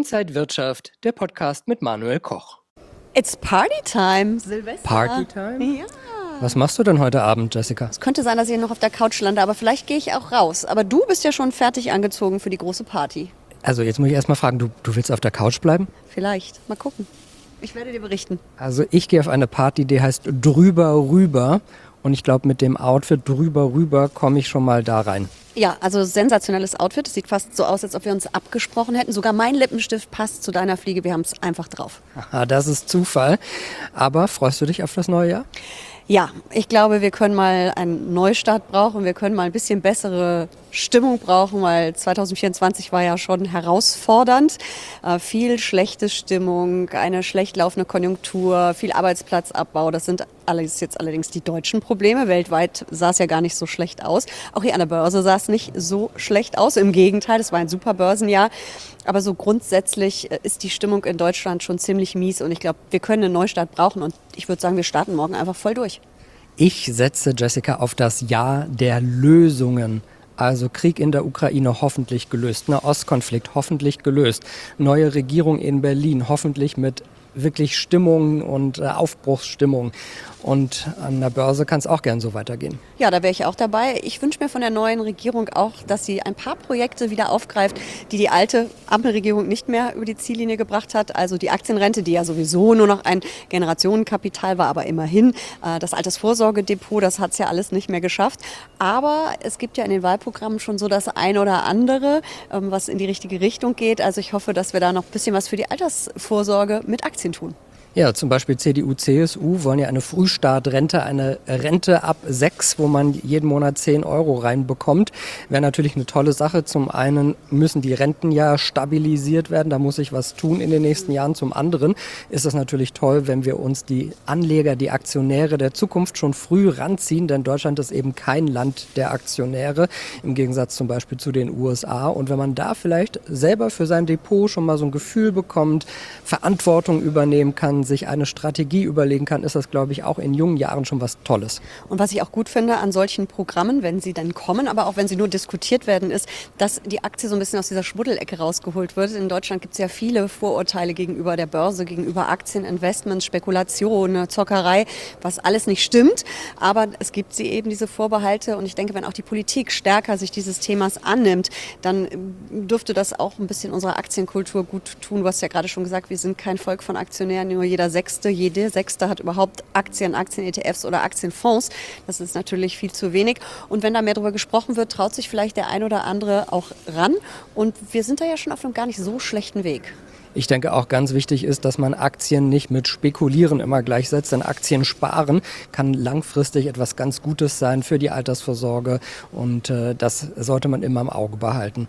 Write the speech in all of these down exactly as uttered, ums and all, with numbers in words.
Inside Wirtschaft, der Podcast mit Manuel Koch. It's Party Time, Silvester. Party Time? Ja. Was machst du denn heute Abend, Jessica? Es könnte sein, dass ich noch auf der Couch lande, aber vielleicht gehe ich auch raus. Aber du bist ja schon fertig angezogen für die große Party. Also jetzt muss ich erst mal fragen, du, du willst auf der Couch bleiben? Vielleicht. Mal gucken. Ich werde dir berichten. Also ich gehe auf eine Party, die heißt Drüber Rüber. Und ich glaube, mit dem Outfit Drüber Rüber komme ich schon mal da rein. Ja, also sensationelles Outfit. Es sieht fast so aus, als ob wir uns abgesprochen hätten. Sogar mein Lippenstift passt zu deiner Fliege. Wir haben es einfach drauf. Aha, das ist Zufall. Aber freust du dich auf das neue Jahr? Ja, ich glaube, wir können mal einen Neustart brauchen. Wir können mal ein bisschen bessere Stimmung brauchen, weil zwanzig vierundzwanzig war ja schon herausfordernd. Äh, viel schlechte Stimmung, eine schlecht laufende Konjunktur, viel Arbeitsplatzabbau. Das sind alles jetzt allerdings die deutschen Probleme. Weltweit sah es ja gar nicht so schlecht aus. Auch hier an der Börse sah es nicht so schlecht aus. Im Gegenteil, es war ein super Börsenjahr. Aber so grundsätzlich ist die Stimmung in Deutschland schon ziemlich mies. Und ich glaube, wir können einen Neustart brauchen. Und ich würde sagen, wir starten morgen einfach voll durch. Ich setze, Jessica, auf das Jahr der Lösungen. Also Krieg in der Ukraine hoffentlich gelöst, Nahostkonflikt hoffentlich gelöst, neue Regierung in Berlin hoffentlich mit wirklich Stimmung und äh, Aufbruchsstimmung. Und an der Börse kann es auch gern so weitergehen. Ja, da wäre ich auch dabei. Ich wünsche mir von der neuen Regierung auch, dass sie ein paar Projekte wieder aufgreift, die die alte Ampelregierung nicht mehr über die Ziellinie gebracht hat. Also die Aktienrente, die ja sowieso nur noch ein Generationenkapital war, aber immerhin. Äh, das Altersvorsorgedepot, das hat es ja alles nicht mehr geschafft. Aber es gibt ja in den Wahlprogrammen schon so das eine oder andere, ähm, was in die richtige Richtung geht. Also ich hoffe, dass wir da noch ein bisschen was für die Altersvorsorge mit Aktien tun. Ja, zum Beispiel C D U, C S U wollen ja eine Frühstartrente, eine Rente ab sechs, wo man jeden Monat zehn Euro reinbekommt. Wäre natürlich eine tolle Sache. Zum einen müssen die Renten ja stabilisiert werden, da muss sich was tun in den nächsten Jahren. Zum anderen ist es natürlich toll, wenn wir uns die Anleger, die Aktionäre der Zukunft schon früh ranziehen, denn Deutschland ist eben kein Land der Aktionäre, im Gegensatz zum Beispiel zu den U S A. Und wenn man da vielleicht selber für sein Depot schon mal so ein Gefühl bekommt, Verantwortung übernehmen kann, sich eine Strategie überlegen kann, ist das, glaube ich, auch in jungen Jahren schon was Tolles. Und was ich auch gut finde an solchen Programmen, wenn sie dann kommen, aber auch wenn sie nur diskutiert werden, ist, dass die Aktie so ein bisschen aus dieser Schmuddelecke rausgeholt wird. In Deutschland gibt es ja viele Vorurteile gegenüber der Börse, gegenüber Aktien, Investments, Spekulation, Zockerei, was alles nicht stimmt. Aber es gibt sie eben, diese Vorbehalte. Und ich denke, wenn auch die Politik stärker sich dieses Themas annimmt, dann dürfte das auch ein bisschen unserer Aktienkultur gut tun. Du hast ja gerade schon gesagt, wir sind kein Volk von Aktionären, nur jeder Sechste, jede Sechste hat überhaupt Aktien, Aktien-E T Fs oder Aktienfonds. Das ist natürlich viel zu wenig. Und wenn da mehr darüber gesprochen wird, traut sich vielleicht der ein oder andere auch ran. Und wir sind da ja schon auf einem gar nicht so schlechten Weg. Ich denke auch ganz wichtig ist, dass man Aktien nicht mit Spekulieren immer gleichsetzt, denn Aktien sparen kann langfristig etwas ganz Gutes sein für die Altersvorsorge und äh, das sollte man immer im Auge behalten.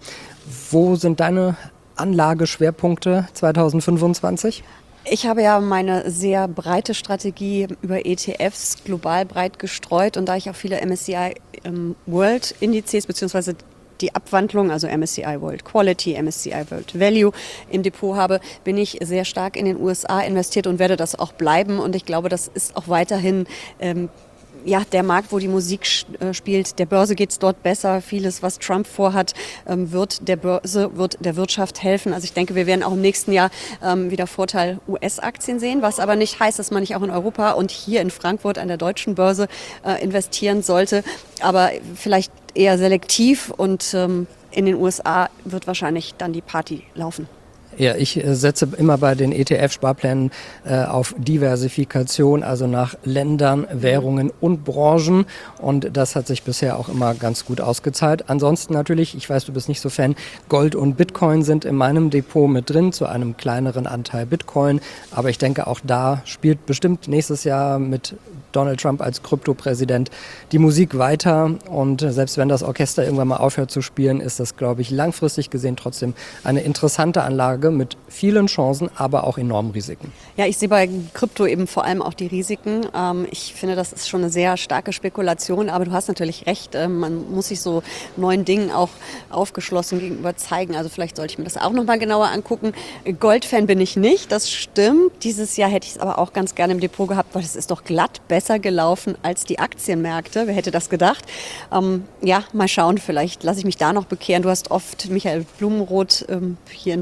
Wo sind deine Anlageschwerpunkte zwanzig fünfundzwanzig? Ich habe ja meine sehr breite Strategie über E T Fs global breit gestreut und da ich auch viele M S C I ähm, World Indizes bzw. die Abwandlung, also M S C I World Quality, M S C I World Value im Depot habe, bin ich sehr stark in den U S A investiert und werde das auch bleiben. Und ich glaube, das ist auch weiterhin ähm, ja, der Markt, wo die Musik äh, spielt. Der Börse geht es dort besser. Vieles, was Trump vorhat, ähm, wird der Börse, wird der Wirtschaft helfen. Also ich denke, wir werden auch im nächsten Jahr ähm, wieder Vorteil U S-Aktien sehen, was aber nicht heißt, dass man nicht auch in Europa und hier in Frankfurt an der deutschen Börse äh, investieren sollte. Aber vielleicht eher selektiv und ähm, in den U S A wird wahrscheinlich dann die Party laufen. Ja, ich äh, setze immer bei den E T F-Sparplänen äh, auf Diversifikation, also nach Ländern, Währungen und Branchen. Und das hat sich bisher auch immer ganz gut ausgezahlt. Ansonsten natürlich, ich weiß, du bist nicht so Fan, Gold und Bitcoin sind in meinem Depot mit drin, zu einem kleineren Anteil Bitcoin. Aber ich denke, auch da spielt bestimmt nächstes Jahr mit Donald Trump als Kryptopräsident die Musik weiter. Und selbst wenn das Orchester irgendwann mal aufhört zu spielen, ist das, glaube ich, langfristig gesehen trotzdem eine interessante Anlage mit vielen Chancen, aber auch enormen Risiken. Ja, ich sehe bei Krypto eben vor allem auch die Risiken. Ähm, ich finde, das ist schon eine sehr starke Spekulation, aber du hast natürlich recht. Ähm, man muss sich so neuen Dingen auch aufgeschlossen gegenüber zeigen. Also vielleicht sollte ich mir das auch noch mal genauer angucken. Goldfan bin ich nicht, das stimmt. Dieses Jahr hätte ich es aber auch ganz gerne im Depot gehabt, weil es ist doch glatt besser gelaufen als die Aktienmärkte. Wer hätte das gedacht? Ähm, ja, mal schauen, vielleicht lasse ich mich da noch bekehren. Du hast oft Michael Blumenroth ähm, hier in deinem Rohstoff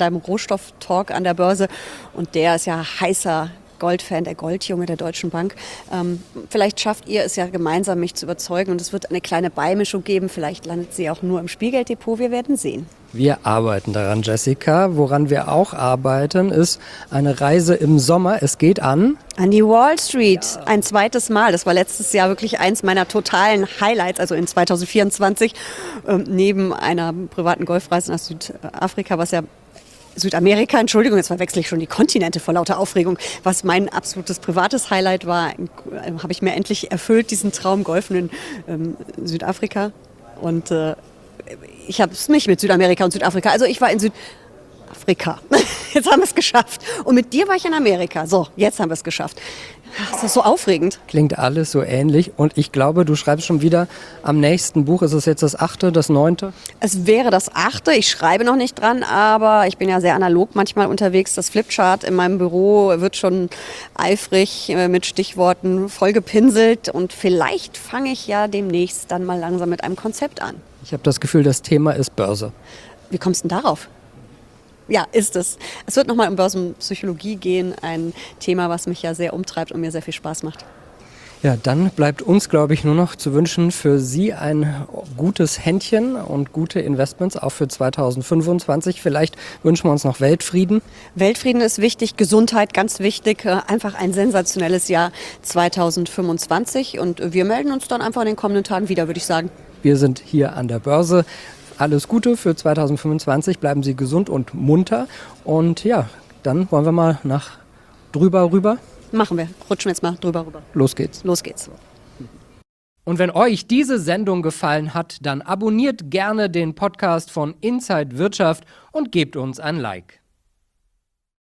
Rohstoff-Talk an der Börse und der ist ja heißer Goldfan, der Goldjunge der Deutschen Bank. Ähm, vielleicht schafft ihr es ja gemeinsam, mich zu überzeugen und es wird eine kleine Beimischung geben. Vielleicht landet sie auch nur im Spielgelddepot. Wir werden sehen. Wir arbeiten daran, Jessica. Woran wir auch arbeiten, ist eine Reise im Sommer. Es geht an... An die Wall Street. Ja. Ein zweites Mal. Das war letztes Jahr wirklich eins meiner totalen Highlights, also in zwanzig vierundzwanzig. Ähm, neben einer privaten Golfreise nach Südafrika, was ja Südamerika, Entschuldigung, jetzt verwechsel ich schon die Kontinente vor lauter Aufregung. Was mein absolutes privates Highlight war, äh, habe ich mir endlich erfüllt, diesen Traum Golfen in ähm, Südafrika. Und äh, ich habe es nicht mit Südamerika und Südafrika. Also ich war in Südafrika. Jetzt haben wir es geschafft. Und mit dir war ich in Amerika. So, jetzt haben wir es geschafft. Das ist so aufregend. Klingt alles so ähnlich und ich glaube, du schreibst schon wieder am nächsten Buch. Ist es jetzt das achte, das neunte? Es wäre das achte. Ich schreibe noch nicht dran, aber ich bin ja sehr analog manchmal unterwegs. Das Flipchart in meinem Büro wird schon eifrig mit Stichworten vollgepinselt und vielleicht fange ich ja demnächst dann mal langsam mit einem Konzept an. Ich habe das Gefühl, das Thema ist Börse. Wie kommst du denn darauf? Ja, ist es. Es wird nochmal um Börsenpsychologie gehen, ein Thema, was mich ja sehr umtreibt und mir sehr viel Spaß macht. Ja, dann bleibt uns, glaube ich, nur noch zu wünschen für Sie ein gutes Händchen und gute Investments, auch für zwanzig fünfundzwanzig. Vielleicht wünschen wir uns noch Weltfrieden. Weltfrieden ist wichtig, Gesundheit ganz wichtig, einfach ein sensationelles Jahr zwanzig fünfundzwanzig und wir melden uns dann einfach in den kommenden Tagen wieder, würde ich sagen. Wir sind hier an der Börse. Alles Gute für zwanzig fünfundzwanzig, bleiben Sie gesund und munter. Und ja, dann wollen wir mal nach drüber rüber. Machen wir, rutschen wir jetzt mal drüber rüber. Los geht's. Los geht's. Und wenn euch diese Sendung gefallen hat, dann abonniert gerne den Podcast von Inside Wirtschaft und gebt uns ein Like.